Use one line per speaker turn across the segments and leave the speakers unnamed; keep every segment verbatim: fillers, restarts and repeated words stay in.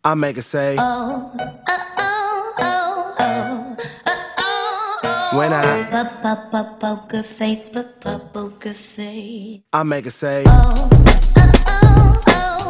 I make her say,
oh, oh, oh, oh, oh, oh, oh.
When I
Poker face, poker face.
I make her say,
oh, oh, oh, oh,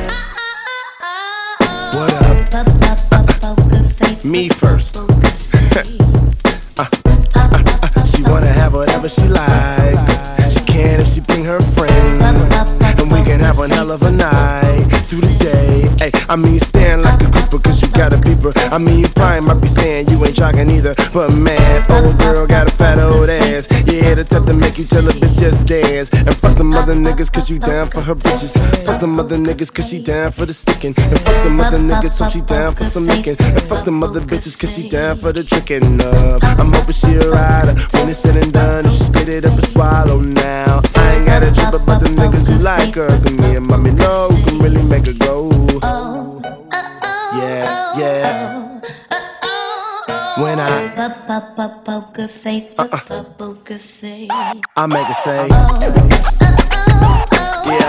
oh.
What up?
Poker face,
Me first.
poker face.
uh, uh, uh, She wanna have whatever she like. She can if she bring her friend, and we can have one hell of a night through the day. Ay, I mean you stand like a creeper cause you got a beeper. I mean you probably might be saying you ain't jogging either, but man, old girl got a fat old ass. Yeah, the type to make you tell a bitch just dance. And fuck them other niggas cause you down for her bitches. Fuck them other niggas cause she down for the sticking. And fuck them other niggas so she down for some licking. And fuck them other bitches cause she down for the tricking up. I'm hoping she a rider when it's said and done. If she spit it up and swallow now. I ain't got a trip about the niggas who like her, cause me and mommy know who can really make her go. Yeah, yeah. When I
poker face, poker face.
I make her say, yeah.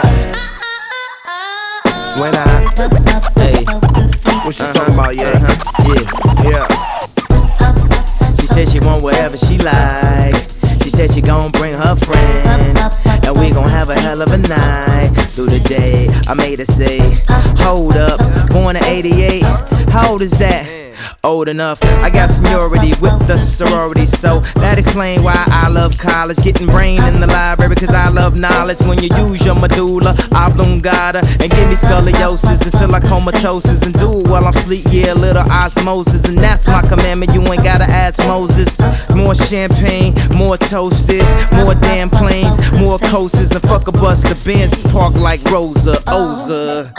When I
Hey,
what she talking about, yeah,
uh-huh. yeah.
yeah.
She said she want whatever she like. She said she gon' bring her friend, and we gon' have a hell of a night through the day. I made her say, hold up, born in eighty-eight. How old is that? Old enough. I got seniority with the sorority, so that explain why I love college. Getting brain in the library cause I love knowledge. When you use your medulla oblongata and give me scoliosis until I comatosis, and do it while I'm asleep, yeah, a little osmosis. And that's my commandment, you ain't gotta ask Moses. More champagne, more toasters, more damn planes, more coasters, and fuck a bus the Benz park like Rosa Oza.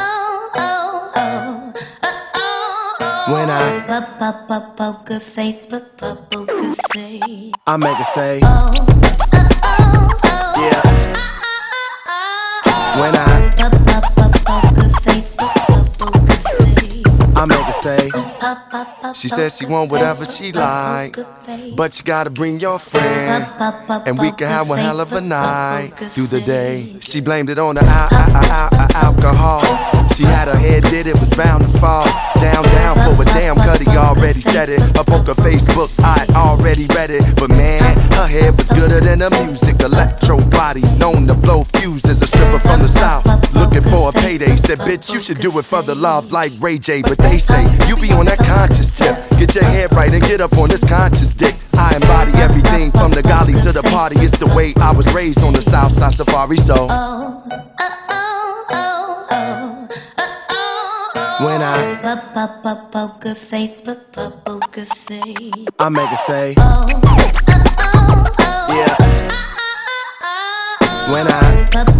When I
poker face, poker face.
I make her say, yeah. When I
Poker face, poker face.
I make her say,
She says she want whatever she like, but you gotta bring your friend, and we can have one hell of a night through the day. She blamed it on the al al al al alcohol. She had her head did it, was bound to fall down, down for a damn cut, he already said it. Up on her Facebook, I already read it. But man, her head was gooder than the music. Electro body, known to blow fuses. A stripper from the south, looking for a payday. Said, bitch, you should do it for the love like Ray J. But they say, you be on that conscious tip. Get your head right and get up on this conscious dick. I embody everything from the golly to the party. It's the way I was raised on the south side safari, so
when I
poker face, poker face.
I make her say, yeah. When I
Poker